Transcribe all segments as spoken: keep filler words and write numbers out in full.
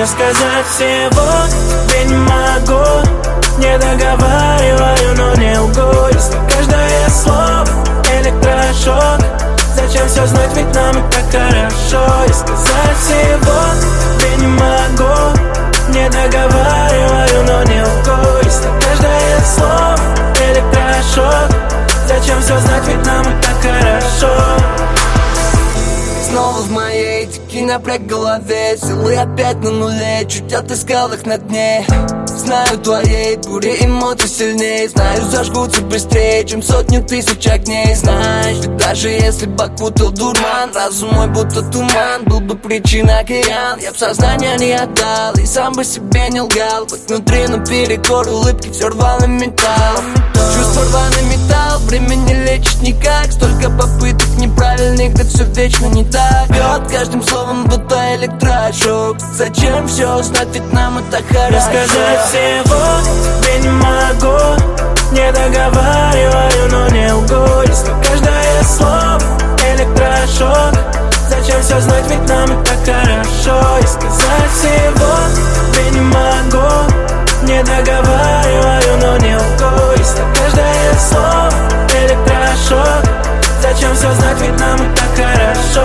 Я сказать всего тебе не могу, не договариваю, но не лгу. Если каждое слово электрошок, зачем все знать, ведь нам и так хорошо. И сказать всего тебе не могу, не договариваю, но не лгу. Если каждое слово электрошок, зачем все знать, ведь нам и так хорошо. Снова в моей дикий напряг в голове, силы опять на нуле, чуть отыскал их на дне. Знаю, твоей бури эмоций сильнее, знаю, зажгутся быстрее, чем сотни тысяч огней. Знаешь, ведь даже если бы окутал дурман, разум мой будто туман, был бы причина океан. Я б сознание не отдал и сам бы себе не лгал, хоть внутри наперекор улыбки все рвал на металл. Чувство рваный металл, время не лечит никак, столько попыток неправильных, да все вечно не так. Бьет каждым словом будто электрошок, зачем все знать, ведь нам и так хорошо. Сказать всего тебе не могу, не договариваю, но не лгу. Если каждое слово электрошок, зачем все знать, ведь нам и так хорошо. И сказать всего тебе не могу, не договариваю, но не лгу. Если каждое слово электрошок, зачем все знать, ведь нам и так хорошо.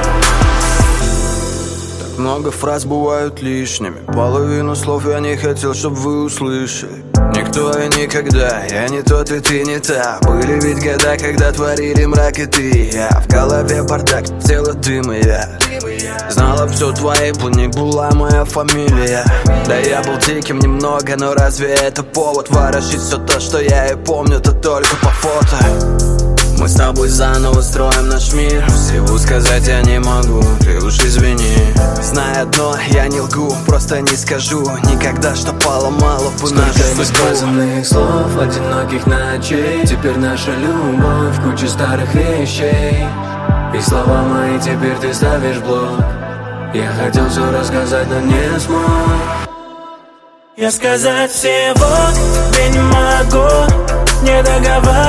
Много фраз бывают лишними, половину слов я не хотел, чтобы вы услышали. Никто и никогда, я не тот и ты не та. Были ведь года, когда творили мрак и ты и я. В голове бардак, тело дым и я. Знала б все твои, не была моя фамилия. Да я был диким немного, но разве это повод ворошить все то, что я и помню, то только по фото. Мы с тобой заново строим наш мир. Всего сказать я не могу, ты уж извини. Знай одно, я не лгу, просто не скажу никогда, что поломало бы нашу судьбу. Несказанных слов, одиноких ночей, теперь наша любовь, куча старых вещей. И слова мои теперь ты ставишь блок. Я хотел все рассказать, но не смог. Я сказать всего тебе не могу, не договариваю.